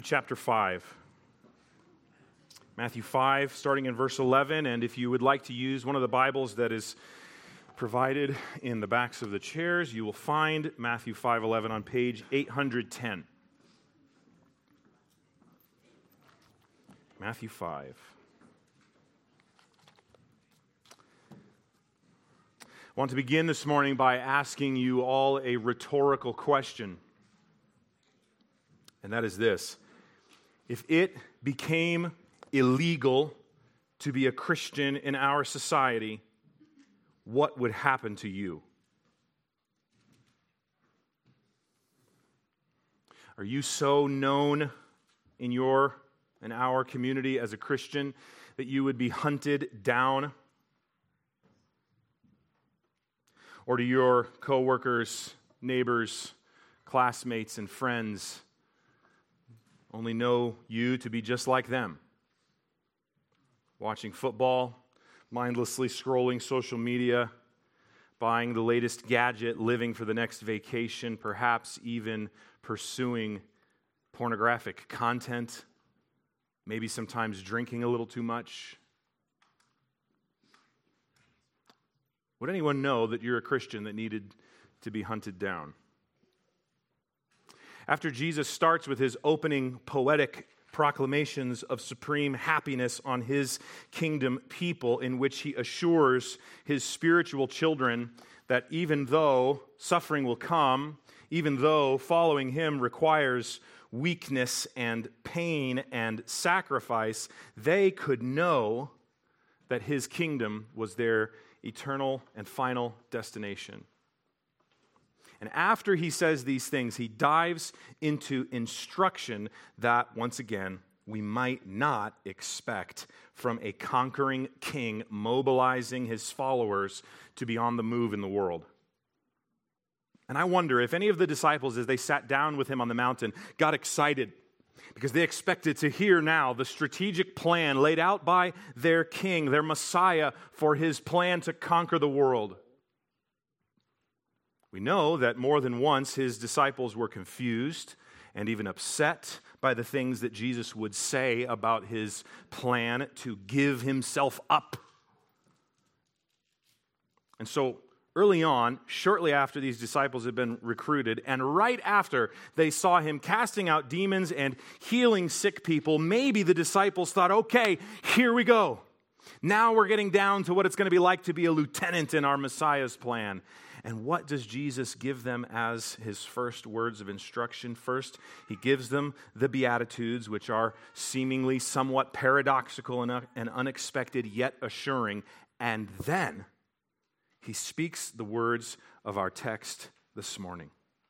Chapter 5. Matthew 5, starting in verse 11, and if you would like to use one of the Bibles that is provided in the backs of the chairs, you will find Matthew 5:11 on page 810. Matthew 5. I want to begin this morning by asking you all a rhetorical question, and that is this. If it became illegal to be a Christian in our society, what would happen to you? Are you so known in our community as a Christian that you would be hunted down? Or do your coworkers, neighbors, classmates, and friends only know you to be just like them? Watching football, mindlessly scrolling social media, buying the latest gadget, living for the next vacation, perhaps even pursuing pornographic content, maybe sometimes drinking a little too much. Would anyone know that you're a Christian that needed to be hunted down? After Jesus starts with his opening poetic proclamations of supreme happiness on his kingdom people, in which he assures his spiritual children that even though suffering will come, even though following him requires weakness and pain and sacrifice, they could know that his kingdom was their eternal and final destination. And after he says these things, he dives into instruction that, once again, we might not expect from a conquering king mobilizing his followers to be on the move in the world. And I wonder if any of the disciples, as they sat down with him on the mountain, got excited because they expected to hear now the strategic plan laid out by their king, their Messiah, for his plan to conquer the world. We know that more than once his disciples were confused and even upset by the things that Jesus would say about his plan to give himself up. And so early on, shortly after these disciples had been recruited, and right after they saw him casting out demons and healing sick people, maybe the disciples thought, okay, here we go. Now we're getting down to what it's going to be like to be a lieutenant in our Messiah's plan. And what does Jesus give them as his first words of instruction? First, he gives them the Beatitudes, which are seemingly somewhat paradoxical and unexpected, yet assuring. And then he speaks the words of our text this morning.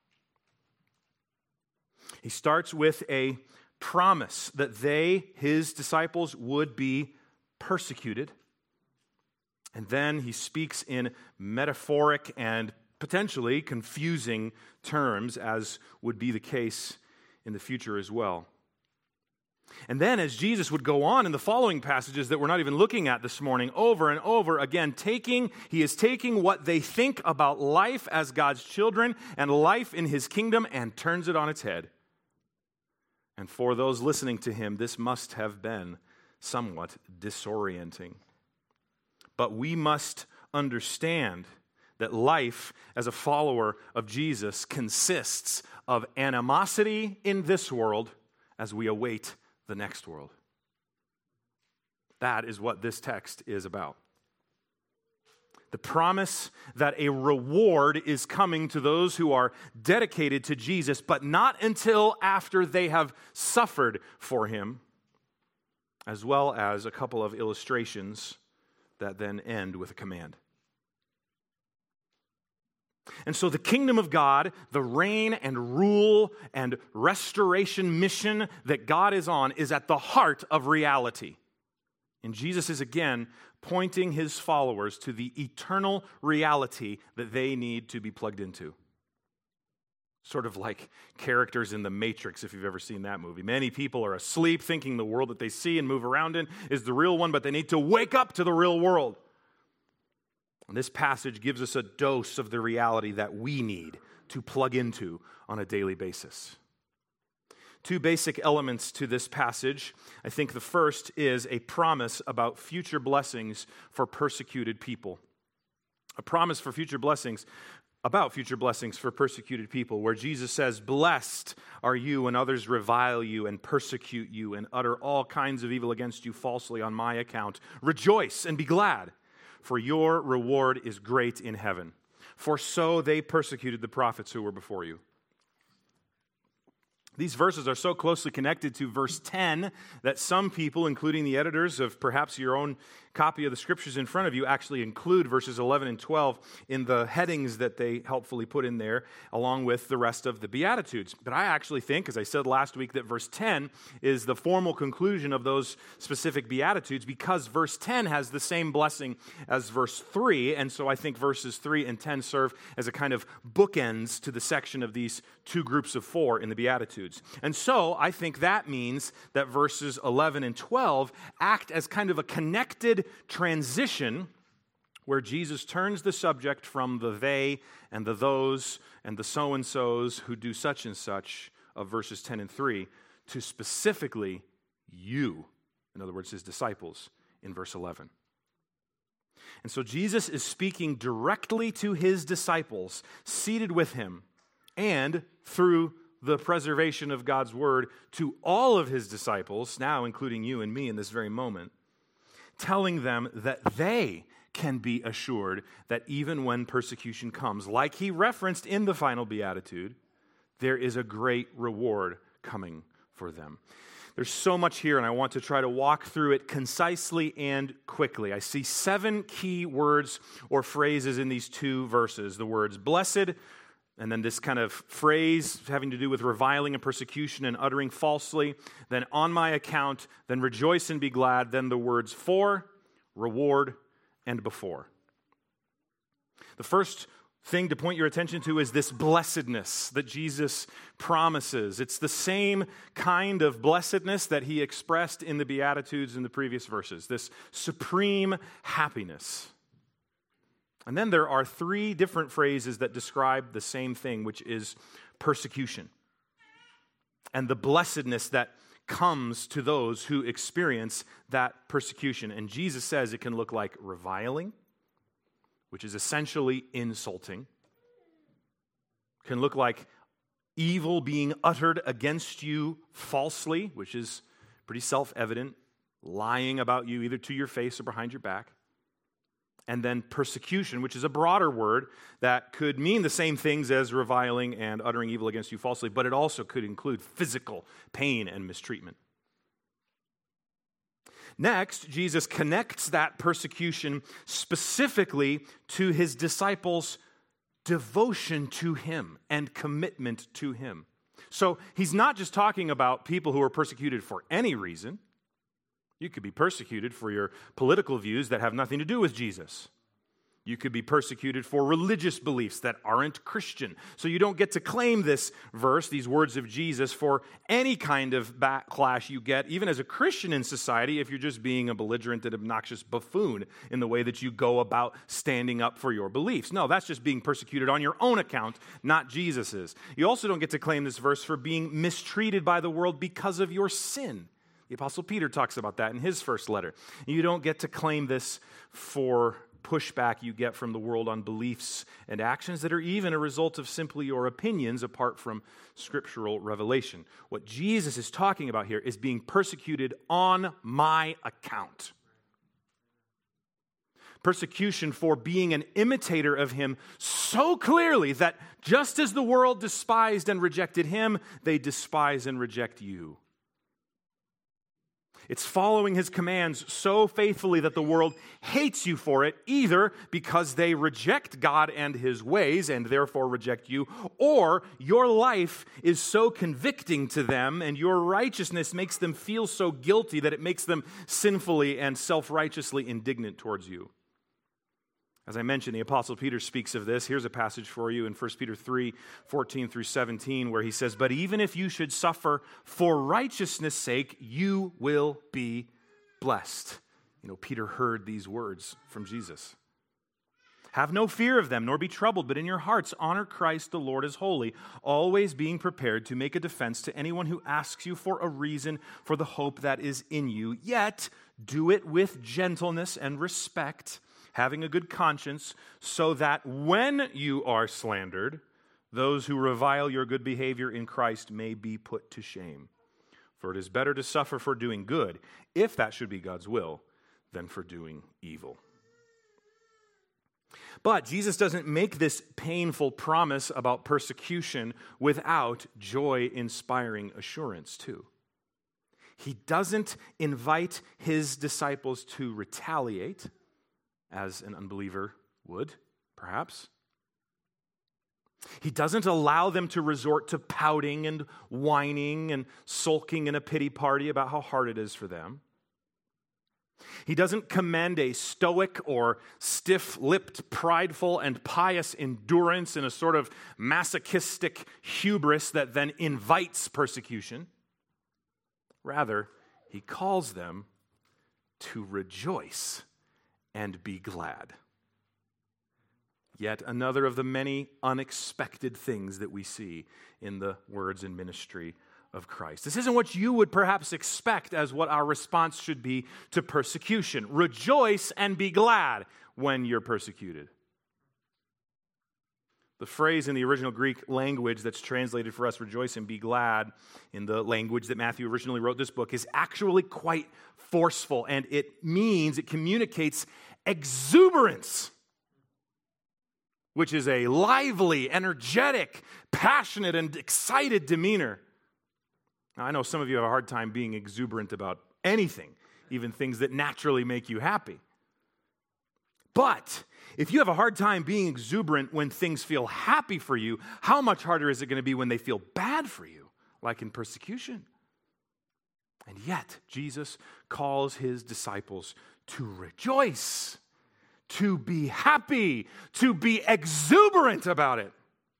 He starts with a promise that they, his disciples, would be persecuted. And then he speaks in metaphoric and potentially confusing terms, as would be the case in the future as well. And then as Jesus would go on in the following passages that we're not even looking at this morning, over and over again, he is taking what they think about life as God's children and life in his kingdom and turns it on its head. And for those listening to him, this must have been somewhat disorienting. But we must understand that life as a follower of Jesus consists of animosity in this world as we await the next world. That is what this text is about. The promise that a reward is coming to those who are dedicated to Jesus, but not until after they have suffered for him, as well as a couple of illustrations that then end with a command. And so the kingdom of God, the reign and rule and restoration mission that God is on, is at the heart of reality. And Jesus is again pointing his followers to the eternal reality that they need to be plugged into. Sort of like characters in The Matrix, if you've ever seen that movie. Many people are asleep thinking the world that they see and move around in is the real one, but they need to wake up to the real world. And this passage gives us a dose of the reality that we need to plug into on a daily basis. two basic elements to this passage. I think the first is a promise about future blessings for persecuted people. A promise for future blessings, about future blessings for persecuted people, where Jesus says, "Blessed are you when others revile you and persecute you and utter all kinds of evil against you falsely on my account. Rejoice and be glad, for your reward is great in heaven. For so they persecuted the prophets who were before you." These verses are so closely connected to verse 10 that some people, including the editors of perhaps your own copy of the scriptures in front of you, actually include verses 11 and 12 in the headings that they helpfully put in there, along with the rest of the Beatitudes. But I actually think, as I said last week, that verse 10 is the formal conclusion of those specific Beatitudes, because verse 10 has the same blessing as verse 3, and so I think verses 3 and 10 serve as a kind of bookends to the section of these two groups of four in the Beatitudes. And so I think that means that verses 11 and 12 act as kind of a connected transition where Jesus turns the subject from the they and the those and the so-and-sos who do such and such of verses 10 and 3 to specifically you, in other words, his disciples, in verse 11. And so Jesus is speaking directly to his disciples seated with him, and through the preservation of God's word to all of his disciples, now including you and me in this very moment, telling them that they can be assured that even when persecution comes, like he referenced in the final beatitude, there is a great reward coming for them. There's so much here, and I want to try to walk through it concisely and quickly. I see 7 key words or phrases in these two verses. The words blessed, and then this kind of phrase having to do with reviling and persecution and uttering falsely. Then on my account, then rejoice and be glad. Then the words for, reward, and before. The first thing to point your attention to is this blessedness that Jesus promises. It's the same kind of blessedness that he expressed in the Beatitudes in the previous verses, this supreme happiness. And then there are 3 different phrases that describe the same thing, which is persecution and the blessedness that comes to those who experience that persecution. And Jesus says it can look like reviling, which is essentially insulting. It can look like evil being uttered against you falsely, which is pretty self-evident, lying about you either to your face or behind your back. And then persecution, which is a broader word that could mean the same things as reviling and uttering evil against you falsely, but it also could include physical pain and mistreatment. Next, Jesus connects that persecution specifically to his disciples' devotion to him and commitment to him. So he's not just talking about people who are persecuted for any reason. You could be persecuted for your political views that have nothing to do with Jesus. You could be persecuted for religious beliefs that aren't Christian. So you don't get to claim this verse, these words of Jesus, for any kind of backlash you get, even as a Christian in society, if you're just being a belligerent and obnoxious buffoon in the way that you go about standing up for your beliefs. No, that's just being persecuted on your own account, not Jesus's. You also don't get to claim this verse for being mistreated by the world because of your sin. The Apostle Peter talks about that in his first letter. You don't get to claim this for pushback you get from the world on beliefs and actions that are even a result of simply your opinions apart from scriptural revelation. What Jesus is talking about here is being persecuted on my account. Persecution for being an imitator of him so clearly that just as the world despised and rejected him, they despise and reject you. It's following his commands so faithfully that the world hates you for it, either because they reject God and his ways and therefore reject you, or your life is so convicting to them and your righteousness makes them feel so guilty that it makes them sinfully and self-righteously indignant towards you. As I mentioned, the Apostle Peter speaks of this. Here's a passage for you in 1 Peter 3, 14 through 17, where he says, "But even if you should suffer for righteousness' sake, you will be blessed." You know, Peter heard these words from Jesus. Have no fear of them, nor be troubled, but in your hearts honor Christ the Lord as holy, always being prepared to make a defense to anyone who asks you for a reason for the hope that is in you. Yet do it with gentleness and respect, having a good conscience, so that when you are slandered, those who revile your good behavior in Christ may be put to shame. For it is better to suffer for doing good, if that should be God's will, than for doing evil. But Jesus doesn't make this painful promise about persecution without joy-inspiring assurance, too. He doesn't invite his disciples to retaliate, as an unbeliever would, perhaps. He doesn't allow them to resort to pouting and whining and sulking in a pity party about how hard it is for them. He doesn't commend a stoic or stiff-lipped, prideful, and pious endurance in a sort of masochistic hubris that then invites persecution. Rather, he calls them to rejoice and be glad. Yet another of the many unexpected things that we see in the words and ministry of Christ. This isn't what you would perhaps expect as what our response should be to persecution. Rejoice and be glad when you're persecuted. The phrase in the original Greek language that's translated for us, rejoice and be glad, in the language that Matthew originally wrote this book, is actually quite forceful, and it communicates exuberance, which is a lively, energetic, passionate, and excited demeanor. Now, I know some of you have a hard time being exuberant about anything, even things that naturally make you happy. But if you have a hard time being exuberant when things feel happy for you, how much harder is it going to be when they feel bad for you, like in persecution? And yet, Jesus calls his disciples to rejoice, to be happy, to be exuberant about it.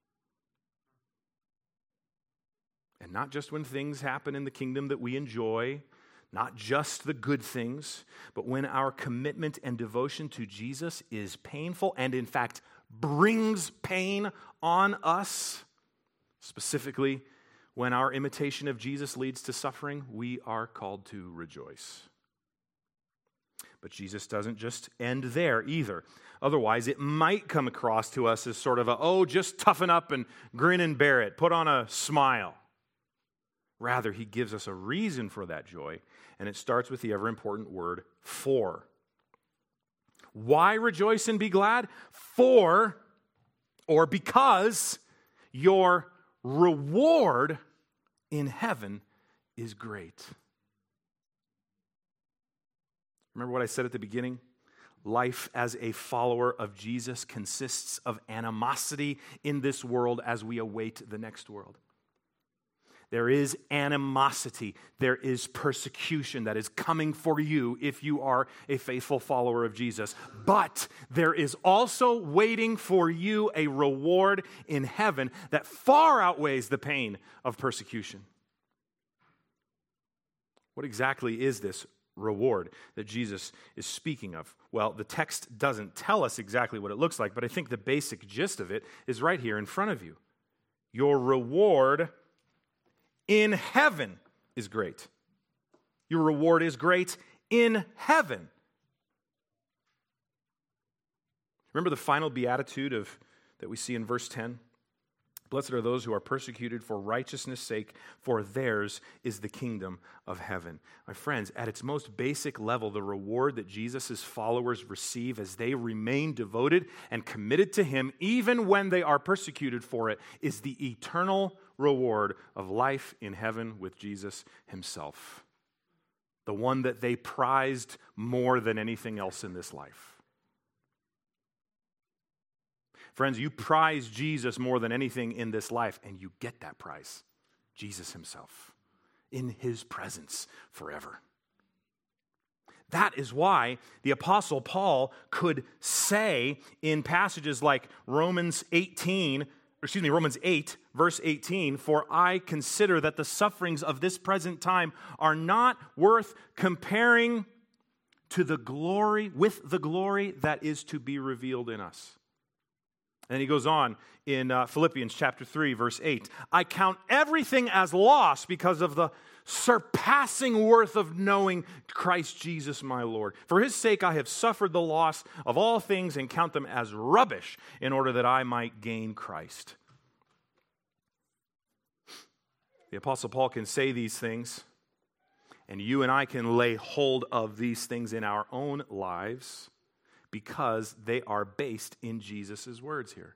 And not just when things happen in the kingdom that we enjoy, not just the good things, but when our commitment and devotion to Jesus is painful and, in fact, brings pain on us. Specifically, when our imitation of Jesus leads to suffering, we are called to rejoice. But Jesus doesn't just end there either. Otherwise, it might come across to us as sort of just toughen up and grin and bear it, put on a smile. Rather, he gives us a reason for that joy, and it starts with the ever-important word, for. Why rejoice and be glad? For, or because, your reward in heaven is great. Remember what I said at the beginning? Life as a follower of Jesus consists of animosity in this world as we await the next world. There is animosity, there is persecution that is coming for you if you are a faithful follower of Jesus. But there is also waiting for you a reward in heaven that far outweighs the pain of persecution. What exactly is this reward that Jesus is speaking of? Well, the text doesn't tell us exactly what it looks like, but I think the basic gist of it is right here in front of you. Your reward in heaven is great. Your reward is great in heaven. Remember the final beatitude that we see in verse 10? Blessed are those who are persecuted for righteousness' sake, for theirs is the kingdom of heaven. My friends, at its most basic level, the reward that Jesus' followers receive as they remain devoted and committed to him, even when they are persecuted for it, is the eternal reward of life in heaven with Jesus himself. The one that they prized more than anything else in this life. Friends, you prize Jesus more than anything in this life, and you get that prize, Jesus himself, in his presence forever. That is why the Apostle Paul could say in passages like Romans 8, verse 18, for I consider that the sufferings of this present time are not worth comparing to the glory that is to be revealed in us. And he goes on in Philippians chapter 3, verse 8. I count everything as loss because of the surpassing worth of knowing Christ Jesus my Lord. For his sake I have suffered the loss of all things and count them as rubbish in order that I might gain Christ. The Apostle Paul can say these things, and you and I can lay hold of these things in our own lives because they are based in Jesus' words here.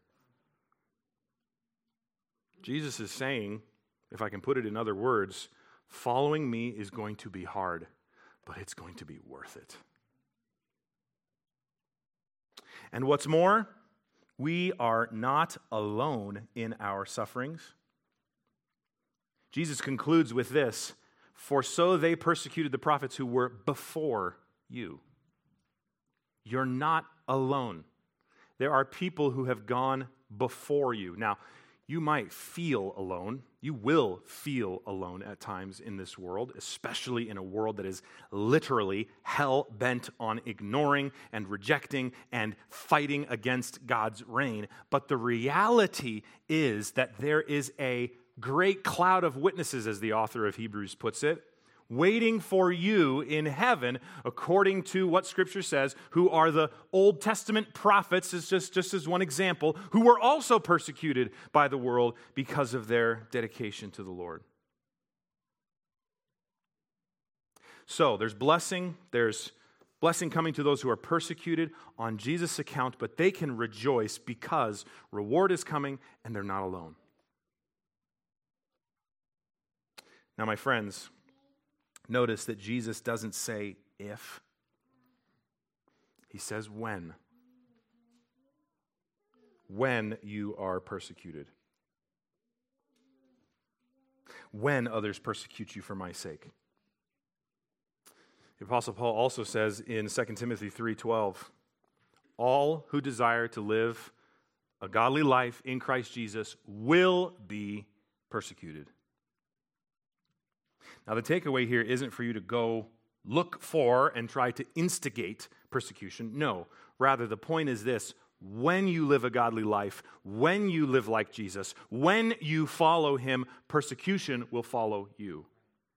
Jesus is saying, if I can put it in other words, following me is going to be hard, but it's going to be worth it. And what's more, we are not alone in our sufferings. Jesus concludes with this, for so they persecuted the prophets who were before you. You're not alone. There are people who have gone before you. Now, you might feel alone. You will feel alone at times in this world, especially in a world that is literally hell-bent on ignoring and rejecting and fighting against God's reign. But the reality is that there is a great cloud of witnesses, as the author of Hebrews puts it, waiting for you in heaven, according to what Scripture says, who are the Old Testament prophets, is just as one example, who were also persecuted by the world because of their dedication to the Lord. So there's blessing coming to those who are persecuted on Jesus' account, but they can rejoice because reward is coming and they're not alone. Now, my friends, notice that Jesus doesn't say if. He says when. When you are persecuted. When others persecute you for my sake. The Apostle Paul also says in 2 Timothy 3:12, all who desire to live a godly life in Christ Jesus will be persecuted. Now, the takeaway here isn't for you to go look for and try to instigate persecution. No. Rather, the point is this. When you live a godly life, when you live like Jesus, when you follow him, persecution will follow you.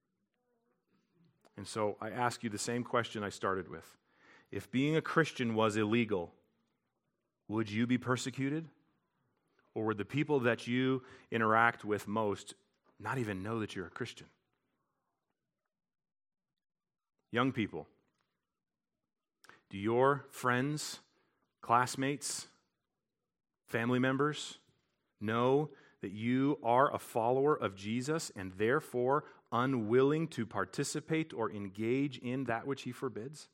And so I ask you the same question I started with. If being a Christian was illegal, would you be persecuted? Or would the people that you interact with most not even know that you're a Christian? Young people, do your friends, classmates, family members know that you are a follower of Jesus and therefore unwilling to participate or engage in that which he forbids?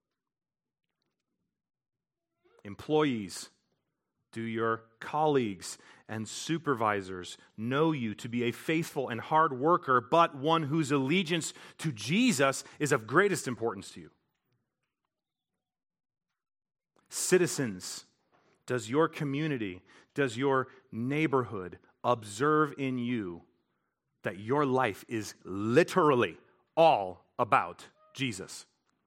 Employees, do your colleagues and supervisors know you to be a faithful and hard worker, but one whose allegiance to Jesus is of greatest importance to you? Citizens, does your community, does your neighborhood observe in you that your life is literally all about Jesus?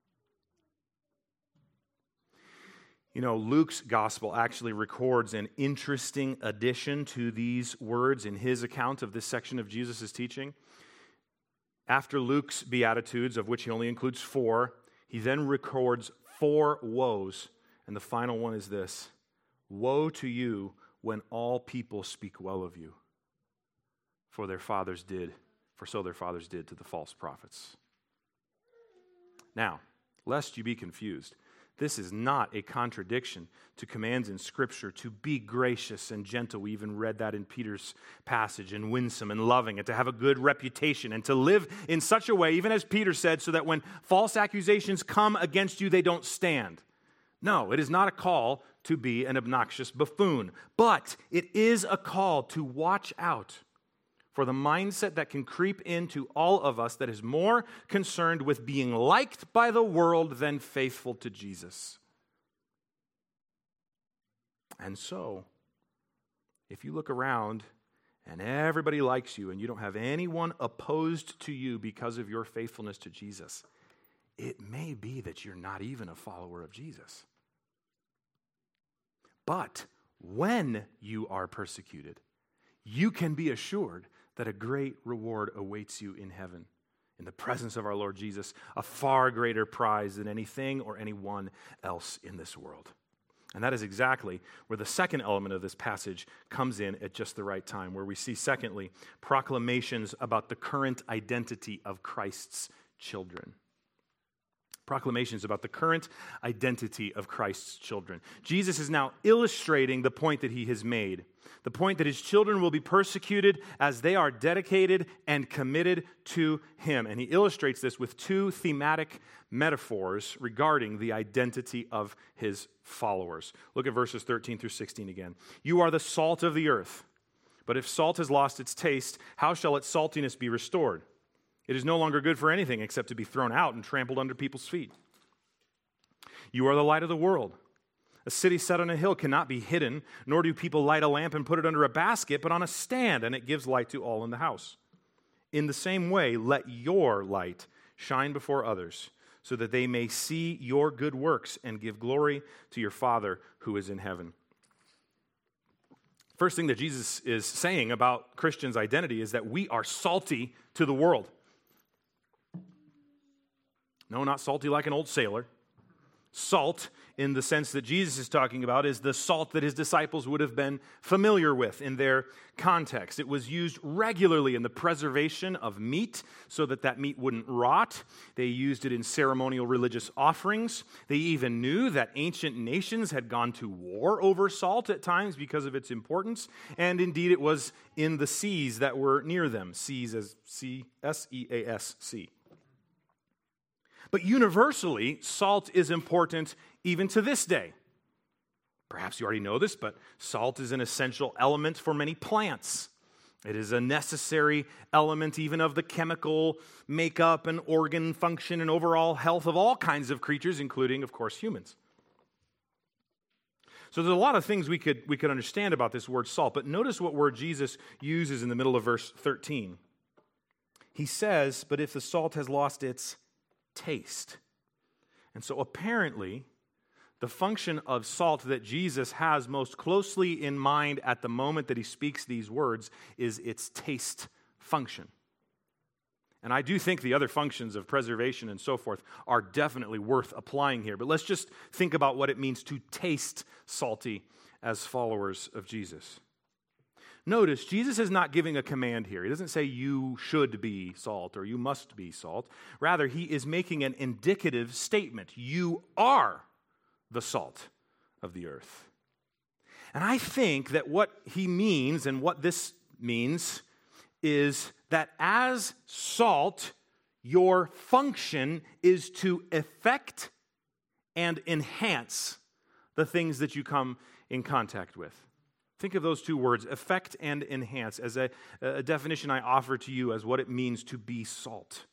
You know, Luke's gospel actually records an interesting addition to these words in his account of this section of Jesus' teaching. After Luke's Beatitudes, of which he only includes 4, he then records 4 woes. And the final one is this: woe to you when all people speak well of you, for so their fathers did to the false prophets. Now, lest you be confused, this is not a contradiction to commands in Scripture to be gracious and gentle. We even read that in Peter's passage, and winsome and loving, and to have a good reputation, and to live in such a way, even as Peter said, so that when false accusations come against you, they don't stand. No, it is not a call to be an obnoxious buffoon, but it is a call to watch out for the mindset that can creep into all of us that is more concerned with being liked by the world than faithful to Jesus. And so, if you look around and everybody likes you and you don't have anyone opposed to you because of your faithfulness to Jesus, it may be that you're not even a follower of Jesus. But when you are persecuted, you can be assured that a great reward awaits you in heaven, in the presence of our Lord Jesus, a far greater prize than anything or anyone else in this world. And that is exactly where the second element of this passage comes in at just the right time, where we see, secondly, proclamations about the current identity of Christ's children. Proclamations about the current identity of Christ's children. Jesus is now illustrating the point that he has made, the point that his children will be persecuted as they are dedicated and committed to him. And he illustrates this with two thematic metaphors regarding the identity of his followers. Look at verses 13 through 16 again. You are the salt of the earth, but if salt has lost its taste, how shall its saltiness be restored? It is no longer good for anything except to be thrown out and trampled under people's feet. You are the light of the world. A city set on a hill cannot be hidden, nor do people light a lamp and put it under a basket, but on a stand, and it gives light to all in the house. In the same way, let your light shine before others, so that they may see your good works and give glory to your Father who is in heaven. First thing that Jesus is saying about Christians' identity is that we are salty to the world. No, not salty like an old sailor. Salt, in the sense that Jesus is talking about, is the salt that his disciples would have been familiar with in their context. It was used regularly in the preservation of meat so that that meat wouldn't rot. They used it in ceremonial religious offerings. They even knew that ancient nations had gone to war over salt at times because of its importance. And indeed, it was in the seas that were near them. Seas as C-S-E-A-S-C. But universally, salt is important even to this day. Perhaps you already know this, but salt is an essential element for many plants. It is a necessary element even of the chemical makeup and organ function and overall health of all kinds of creatures, including, of course, humans. So there's a lot of things we could understand about this word salt, but notice what word Jesus uses in the middle of verse 13. He says, but if the salt has lost its taste. And so apparently, the function of salt that Jesus has most closely in mind at the moment that he speaks these words is its taste function. And I do think the other functions of preservation and so forth are definitely worth applying here. But let's just think about what it means to taste salty as followers of Jesus. Notice, Jesus is not giving a command here. He doesn't say you should be salt or you must be salt. Rather, he is making an indicative statement. You are the salt of the earth. And I think that what he means and what this means is that as salt, your function is to affect and enhance the things that you come in contact with. Think of those two words, affect and enhance, as a definition I offer to you as what it means to be salt.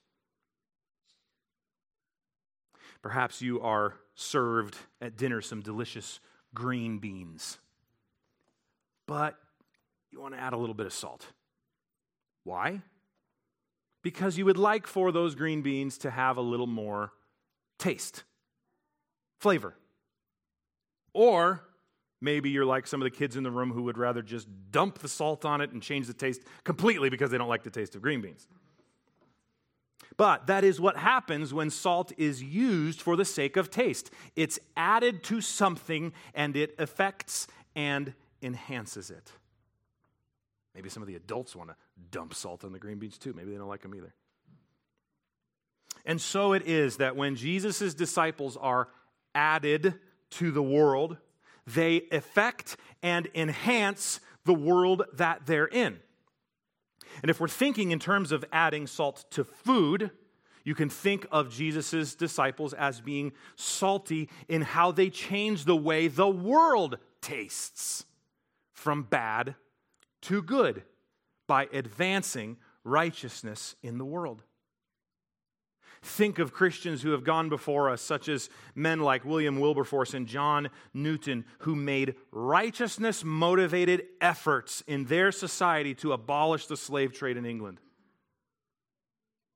Perhaps you are served at dinner some delicious green beans, but you want to add a little bit of salt. Why? Because you would like for those green beans to have a little more taste, flavor. Or maybe you're like some of the kids in the room who would rather just dump the salt on it and change the taste completely because they don't like the taste of green beans. But that is what happens when salt is used for the sake of taste. It's added to something and it affects and enhances it. Maybe some of the adults want to dump salt on the green beans too. Maybe they don't like them either. And so it is that when Jesus' disciples are added to the world, they affect and enhance the world that they're in. And if we're thinking in terms of adding salt to food, you can think of Jesus' disciples as being salty in how they change the way the world tastes from bad to good by advancing righteousness in the world. Think of Christians who have gone before us, such as men like William Wilberforce and John Newton, who made righteousness-motivated efforts in their society to abolish the slave trade in England.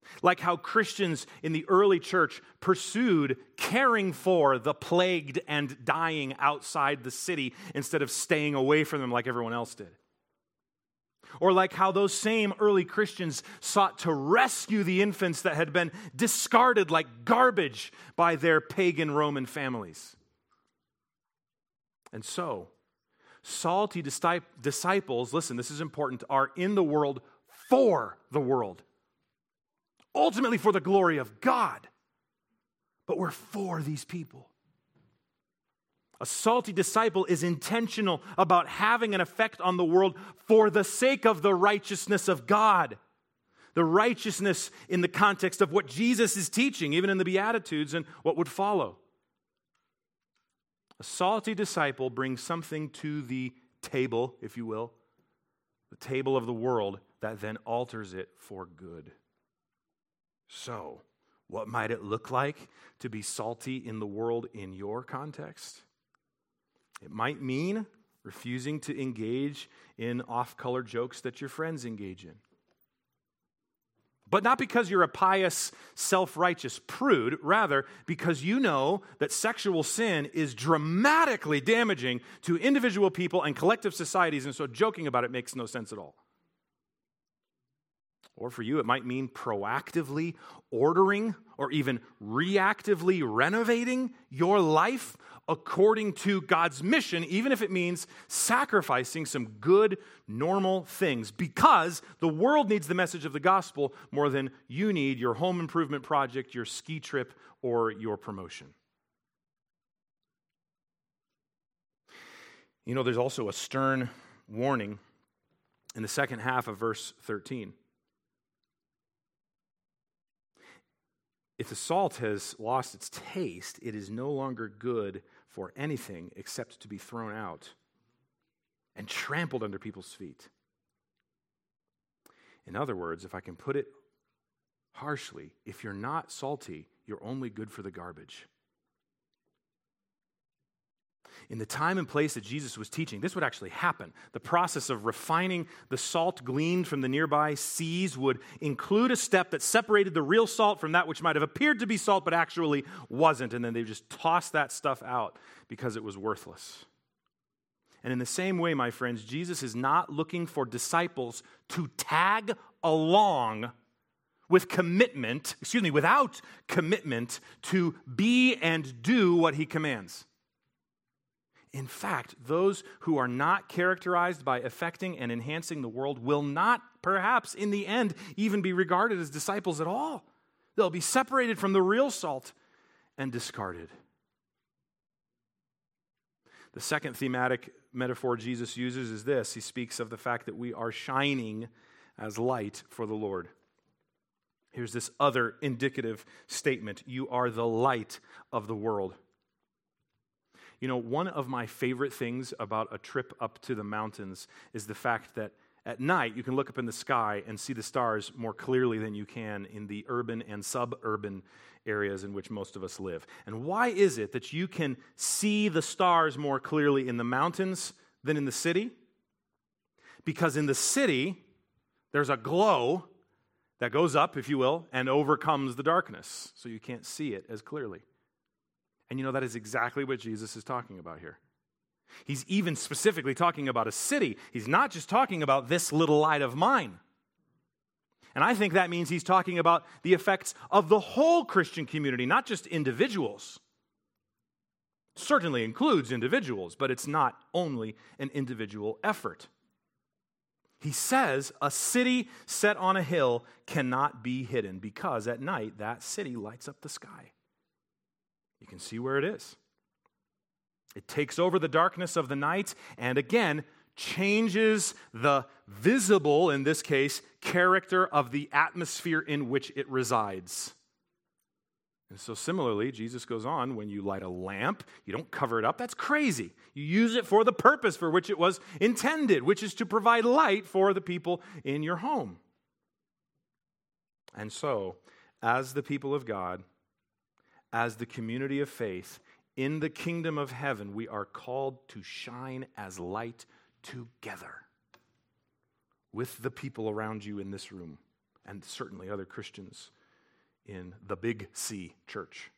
Like how Christians in the early church pursued caring for the plagued and dying outside the city instead of staying away from them like everyone else did. Or like how those same early Christians sought to rescue the infants that had been discarded like garbage by their pagan Roman families. And so, salty disciples, listen, this is important, are in the world for the world. Ultimately for the glory of God. But we're for these people. A salty disciple is intentional about having an effect on the world for the sake of the righteousness of God. The righteousness in the context of what Jesus is teaching, even in the Beatitudes and what would follow. A salty disciple brings something to the table, if you will, the table of the world that then alters it for good. So, what might it look like to be salty in the world in your context? It might mean refusing to engage in off-color jokes that your friends engage in. But not because you're a pious, self-righteous prude, rather because you know that sexual sin is dramatically damaging to individual people and collective societies, and so joking about it makes no sense at all. Or for you, it might mean proactively ordering or even reactively renovating your life according to God's mission, even if it means sacrificing some good, normal things, because the world needs the message of the gospel more than you need your home improvement project, your ski trip, or your promotion. You know, there's also a stern warning in the second half of verse 13. If the salt has lost its taste, it is no longer good for anything except to be thrown out and trampled under people's feet. In other words, if I can put it harshly, if you're not salty, you're only good for the garbage. In the time and place that Jesus was teaching, this would actually happen. The process of refining the salt gleaned from the nearby seas would include a step that separated the real salt from that which might have appeared to be salt but actually wasn't. And then they just tossed that stuff out because it was worthless. And in the same way, my friends, Jesus is not looking for disciples to tag along without commitment to be and do what he commands. In fact, those who are not characterized by affecting and enhancing the world will not, perhaps in the end, even be regarded as disciples at all. They'll be separated from the real salt and discarded. The second thematic metaphor Jesus uses is this. He speaks of the fact that we are shining as light for the Lord. Here's this other indicative statement. You are the light of the world. You know, one of my favorite things about a trip up to the mountains is the fact that at night you can look up in the sky and see the stars more clearly than you can in the urban and suburban areas in which most of us live. And why is it that you can see the stars more clearly in the mountains than in the city? Because in the city, there's a glow that goes up, if you will, and overcomes the darkness, so you can't see it as clearly. And you know, that is exactly what Jesus is talking about here. He's even specifically talking about a city. He's not just talking about this little light of mine. And I think that means he's talking about the effects of the whole Christian community, not just individuals. It certainly includes individuals, but it's not only an individual effort. He says a city set on a hill cannot be hidden because at night that city lights up the sky. You can see where it is. It takes over the darkness of the night and again changes the visible, in this case, character of the atmosphere in which it resides. And so similarly, Jesus goes on, when you light a lamp, you don't cover it up. That's crazy. You use it for the purpose for which it was intended, which is to provide light for the people in your home. And so, as the people of God, as the community of faith, in the kingdom of heaven, we are called to shine as light together with the people around you in this room, and certainly other Christians in the Big C church.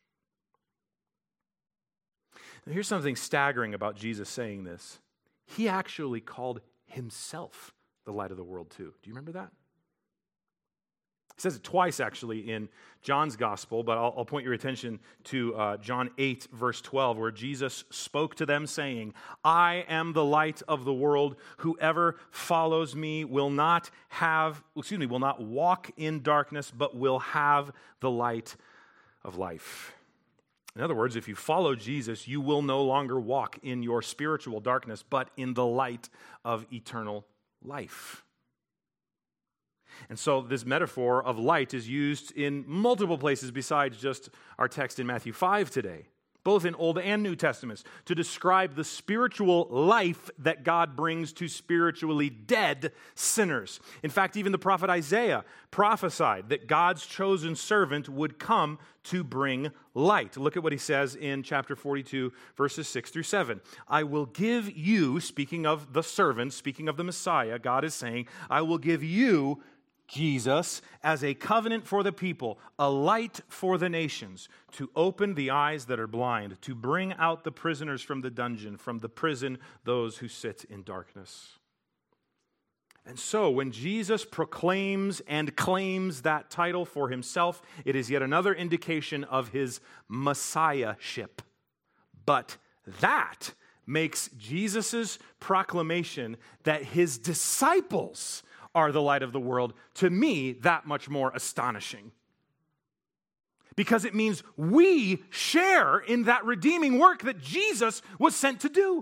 Now, here's something staggering about Jesus saying this. He actually called himself the light of the world too. Do you remember that? He says it twice, actually, in John's gospel, but I'll point your attention to John 8, verse 12, where Jesus spoke to them saying, I am the light of the world. Whoever follows me will not walk in darkness, but will have the light of life. In other words, if you follow Jesus, you will no longer walk in your spiritual darkness, but in the light of eternal life. And so this metaphor of light is used in multiple places besides just our text in Matthew 5 today, both in Old and New Testaments, to describe the spiritual life that God brings to spiritually dead sinners. In fact, even the prophet Isaiah prophesied that God's chosen servant would come to bring light. Look at what he says in chapter 42, verses 6 through 7. I will give you, speaking of the servant, speaking of the Messiah, God is saying, I will give you, Jesus, as a covenant for the people, a light for the nations, to open the eyes that are blind, to bring out the prisoners from the dungeon, from the prison, those who sit in darkness. And so, when Jesus proclaims and claims that title for himself, it is yet another indication of his messiahship. But that makes Jesus' proclamation that his disciples are the light of the world, to me, that much more astonishing. Because it means we share in that redeeming work that Jesus was sent to do.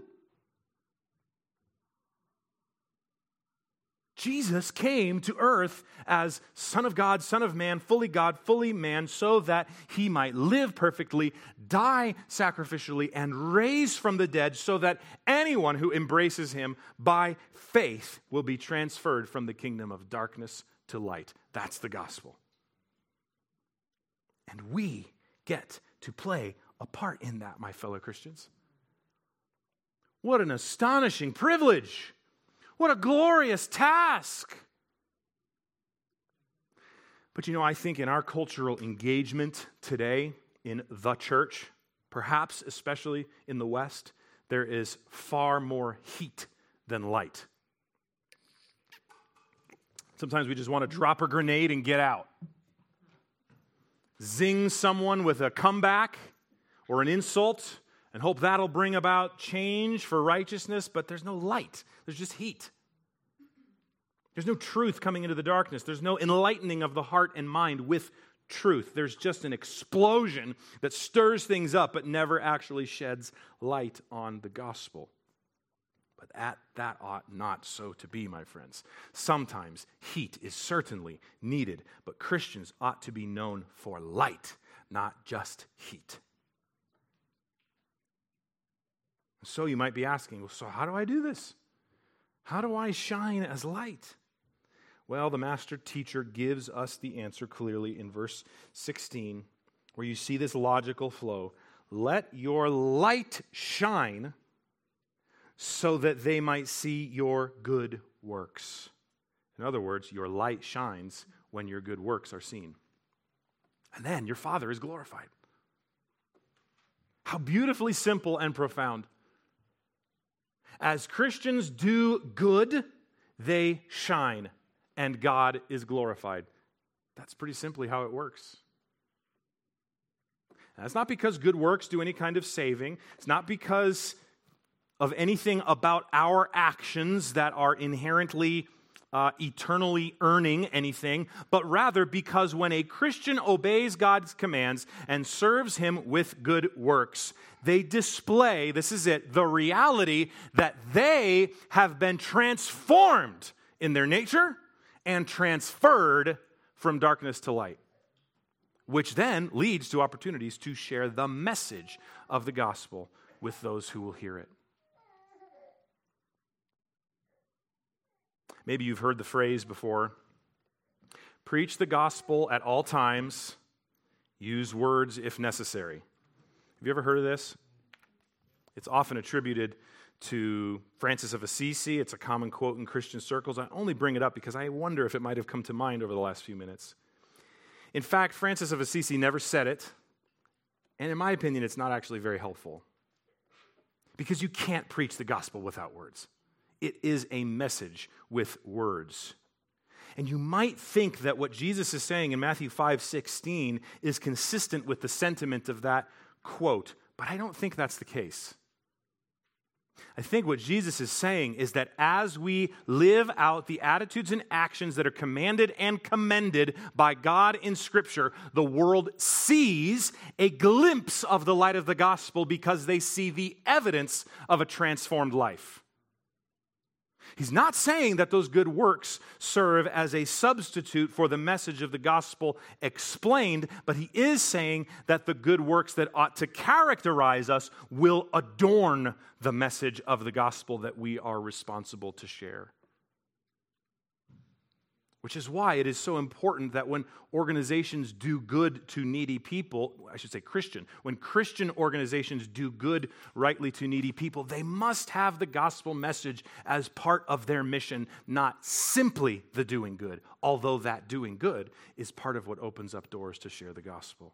Jesus came to earth as Son of God, Son of Man, fully man, so that he might live perfectly, die sacrificially, and raise from the dead, so that anyone who embraces him by faith will be transferred from the kingdom of darkness to light. That's the gospel. And we get to play a part in that, my fellow Christians. What an astonishing privilege! What a glorious task! But I think in our cultural engagement today in the church, perhaps especially in the West, there is far more heat than light. Sometimes we just want to drop a grenade and get out. Zing someone with a comeback or an insult and hope that'll bring about change for righteousness, but there's no light. There's just heat. There's no truth coming into the darkness. There's no enlightening of the heart and mind with truth. There's just an explosion that stirs things up but never actually sheds light on the gospel. But that ought not so to be, my friends. Sometimes heat is certainly needed, but Christians ought to be known for light, not just heat. So you might be asking, well, so how do I do this? How do I shine as light? Well, the master teacher gives us the answer clearly in verse 16, where you see this logical flow. Let your light shine so that they might see your good works. In other words, your light shines when your good works are seen. And then your Father is glorified. How beautifully simple and profound. As Christians do good, they shine, and God is glorified. That's pretty simply how it works. And it's not because good works do any kind of saving. It's not because of anything about our actions that are inherently eternally earning anything, but rather because when a Christian obeys God's commands and serves him with good works, they display, this is it, the reality that they have been transformed in their nature and transferred from darkness to light, which then leads to opportunities to share the message of the gospel with those who will hear it. Maybe you've heard the phrase before, preach the gospel at all times, use words if necessary. Have you ever heard of this? It's often attributed to Francis of Assisi. It's a common quote in Christian circles. I only bring it up because I wonder if it might have come to mind over the last few minutes. In fact, Francis of Assisi never said it, and in my opinion, it's not actually very helpful. Because you can't preach the gospel without words. It is a message with words. And you might think that what Jesus is saying in Matthew 5:16 is consistent with the sentiment of that quote, but I don't think that's the case. I think what Jesus is saying is that as we live out the attitudes and actions that are commanded and commended by God in Scripture, the world sees a glimpse of the light of the gospel because they see the evidence of a transformed life. He's not saying that those good works serve as a substitute for the message of the gospel explained, but he is saying that the good works that ought to characterize us will adorn the message of the gospel that we are responsible to share. Which is why it is so important that when organizations do good to needy people, I should say when Christian organizations do good rightly to needy people, they must have the gospel message as part of their mission, not simply the doing good, although that doing good is part of what opens up doors to share the gospel.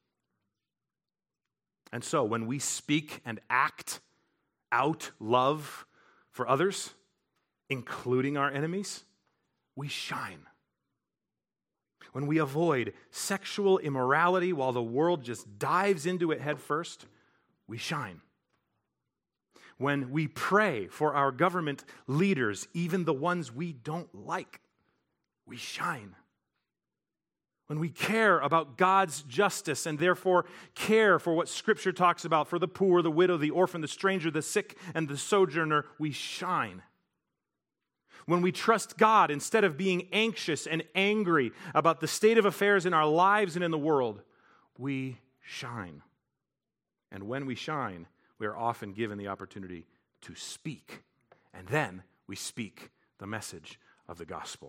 And so when we speak and act out love for others, including our enemies, we shine. When we avoid sexual immorality while the world just dives into it head first, we shine. When we pray for our government leaders, even the ones we don't like, we shine. When we care about God's justice and therefore care for what Scripture talks about for the poor, the widow, the orphan, the stranger, the sick, and the sojourner, we shine. When we trust God instead of being anxious and angry about the state of affairs in our lives and in the world, we shine. And when we shine, we are often given the opportunity to speak. And then we speak the message of the gospel.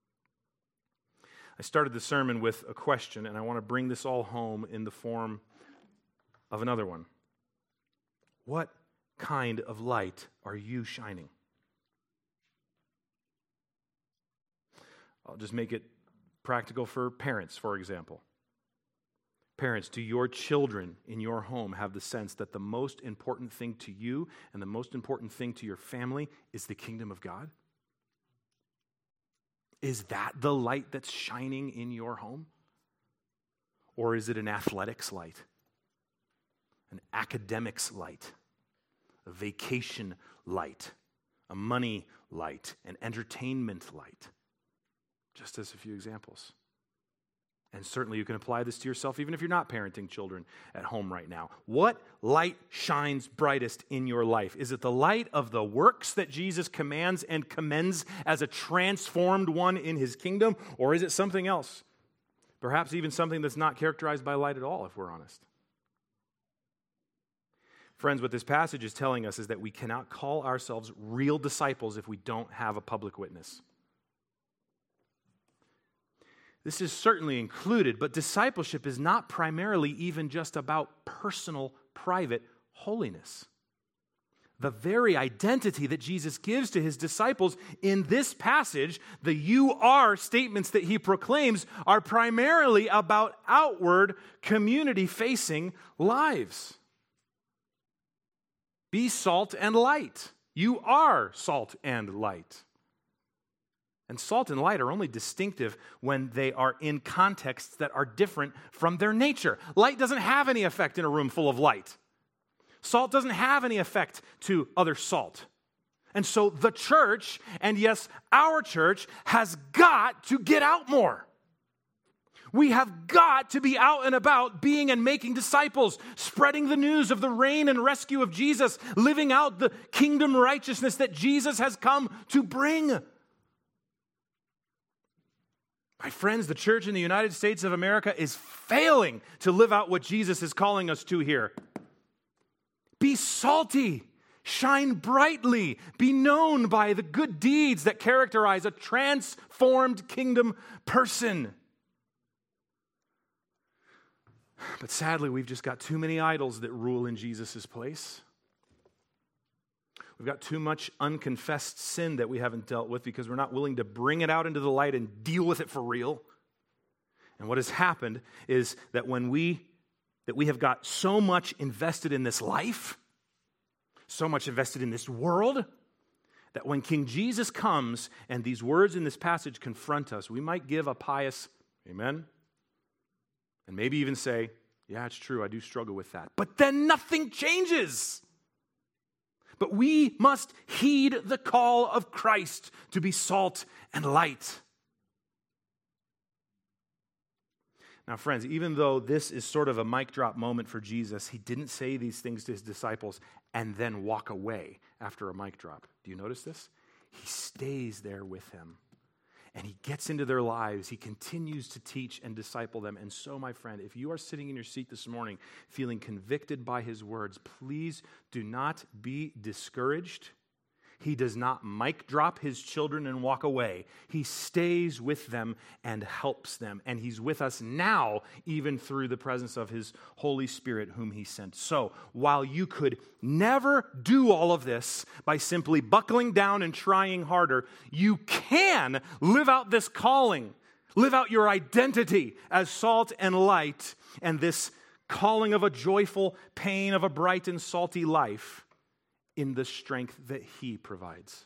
I started the sermon with a question, and I want to bring this all home in the form of another one. What kind of light are you shining? I'll just make it practical for parents, for example. Parents, do your children in your home have the sense that the most important thing to you and the most important thing to your family is the kingdom of God? Is that the light that's shining in your home? Or is it an athletics light, an academics light, a vacation light, a money light, an entertainment light? Just as a few examples. And certainly you can apply this to yourself even if you're not parenting children at home right now. What light shines brightest in your life? Is it the light of the works that Jesus commands and commends as a transformed one in his kingdom? Or is it something else? Perhaps even something that's not characterized by light at all, if we're honest. Friends, what this passage is telling us is that we cannot call ourselves real disciples if we don't have a public witness. This is certainly included, but discipleship is not primarily even just about personal, private holiness. The very identity that Jesus gives to his disciples in this passage, the "you are" statements that he proclaims, are primarily about outward, community-facing lives. Be salt and light. You are salt and light. And salt and light are only distinctive when they are in contexts that are different from their nature. Light doesn't have any effect in a room full of light. Salt doesn't have any effect to other salt. And so the church, and yes, our church, has got to get out more. We have got to be out and about being and making disciples, spreading the news of the reign and rescue of Jesus, living out the kingdom righteousness that Jesus has come to bring. My friends, the church in the United States of America is failing to live out what Jesus is calling us to here. Be salty, shine brightly, be known by the good deeds that characterize a transformed kingdom person. But sadly, we've just got too many idols that rule in Jesus' place. We've got too much unconfessed sin that we haven't dealt with because we're not willing to bring it out into the light and deal with it for real. And what has happened is that we have got so much invested in this life, so much invested in this world, that when King Jesus comes and these words in this passage confront us, we might give a pious amen, and maybe even say, yeah, it's true, I do struggle with that. But then nothing changes. But we must heed the call of Christ to be salt and light. Now, friends, even though this is sort of a mic drop moment for Jesus, he didn't say these things to his disciples and then walk away after a mic drop. Do you notice this? He stays there with them. And he gets into their lives. He continues to teach and disciple them. And so, my friend, if you are sitting in your seat this morning feeling convicted by his words, please do not be discouraged. He does not mic drop his children and walk away. He stays with them and helps them. And he's with us now, even through the presence of his Holy Spirit, whom he sent. So, while you could never do all of this by simply buckling down and trying harder, you can live out this calling, live out your identity as salt and light, and this calling of a joyful pain of a bright and salty life in the strength that he provides.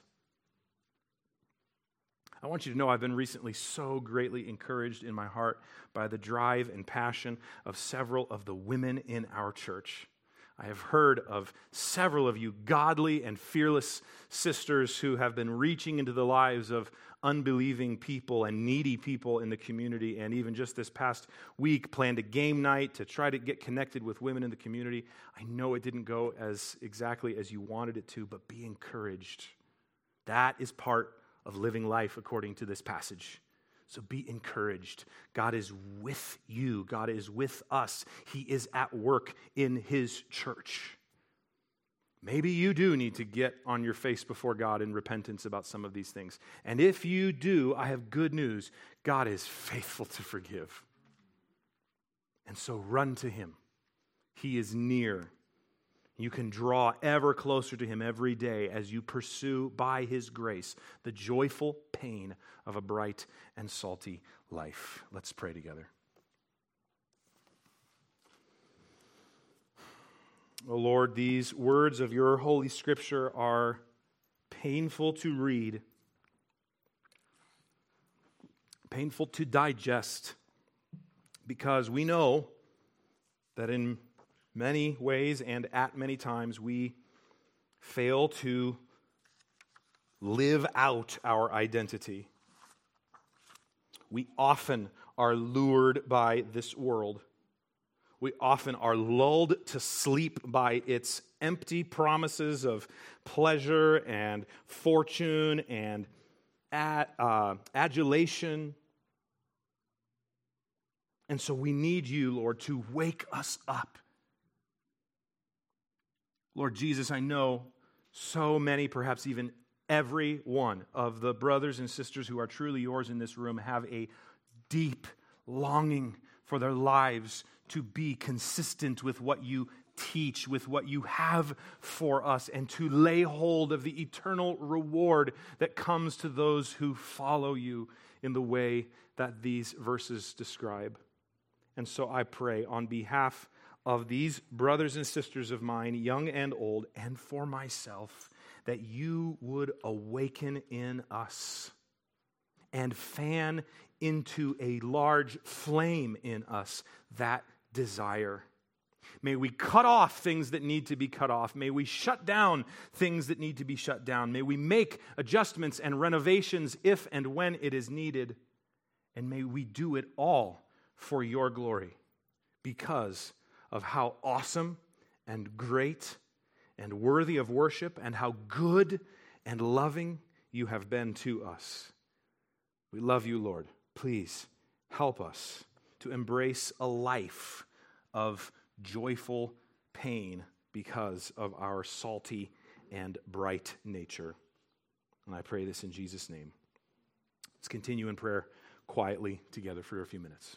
I want you to know I've been recently so greatly encouraged in my heart by the drive and passion of several of the women in our church. I have heard of several of you godly and fearless sisters who have been reaching into the lives of unbelieving people and needy people in the community, and even just this past week planned a game night to try to get connected with women in the community. I know it didn't go as exactly as you wanted it to, but be encouraged. That is part of living life according to this passage. So be encouraged. God is with you. God is with us. He is at work in his church. Maybe you do need to get on your face before God in repentance about some of these things. And if you do, I have good news. God is faithful to forgive. And so run to him. He is near. You can draw ever closer to him every day as you pursue by his grace the joyful pain of a bright and salty life. Let's pray together. Oh Lord, these words of your Holy Scripture are painful to read, painful to digest, because we know that in many ways and at many times we fail to live out our identity. We often are lured by this world. We often are lulled to sleep by its empty promises of pleasure and fortune and adulation. And so we need you, Lord, to wake us up. Lord Jesus, I know so many, perhaps even every one of the brothers and sisters who are truly yours in this room have a deep longing for their lives to be consistent with what you teach, with what you have for us, and to lay hold of the eternal reward that comes to those who follow you in the way that these verses describe. And so I pray on behalf of these brothers and sisters of mine, young and old, and for myself, that you would awaken in us and fan into a large flame in us that desire. May we cut off things that need to be cut off. May we shut down things that need to be shut down. May we make adjustments and renovations if and when it is needed. And may we do it all for your glory, because of how awesome and great and worthy of worship and how good and loving you have been to us. We love you, Lord. Please help us to embrace a life of joyful pain because of our salty and bright nature. And I pray this in Jesus' name. Let's continue in prayer quietly together for a few minutes.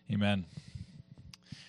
Amen.